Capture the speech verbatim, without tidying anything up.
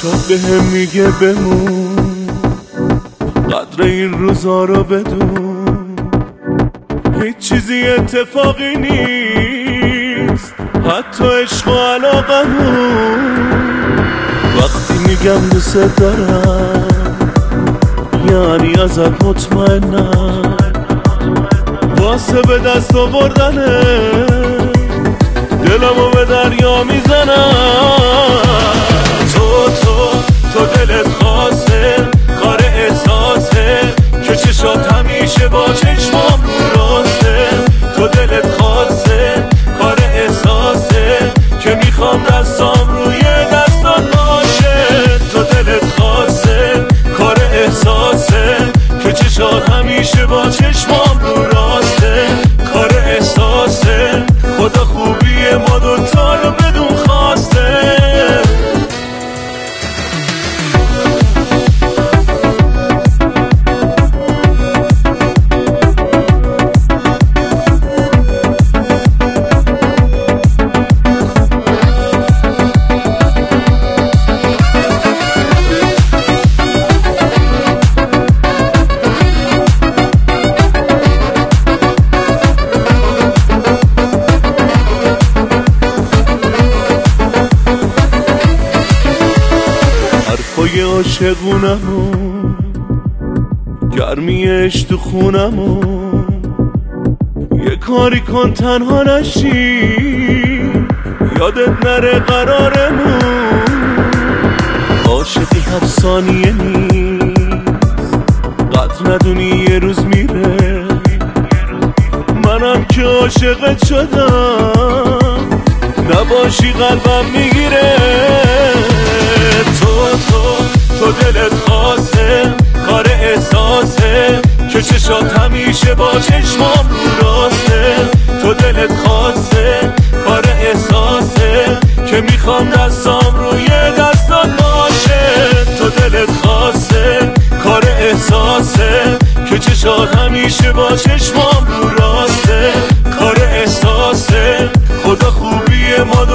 چشات به هم میگه بمون، قدر این روزا رو بدون، هیچ چیزی اتفاقی نیست حتی عشق و علاقمون. وقتی میگم دوست دارم یعنی ازت مطمئنم، واسه به دست آوردنه دلمو به دریا میزنم. تو تو تو دلت خواسته کار احساسه که چشات همیشه با چشمام رو راسته. تو دلت خواسته کار احساسه که میخوام دستام روی دستات باشه. تو دلت خواسته کار احساسه که چشات همیشه با چشمام رو راسته. کار احساسه خدا خوبی ما دوتا رو بدون خواسته. حرفای عاشقونمو گرمیش تو خونمو، یه کاری کن تنها نشی یادت نره قرارمون. عاشقی هر ثانیه نیست قدر ندونی یه روز میره، منم که عاشقت شدم نباشی قلبم میگیره. تو تو تو دلت خواسته کار احساسه که چشات همیشه با چشمام رو راسته. تو دلت خواسته کار احساسه که میخوام دستام روی دستات باشه. تو دلت خواسته کار احساسه که چشات همیشه با چشمام رو راسته. کار احساسه خدا خوبی ما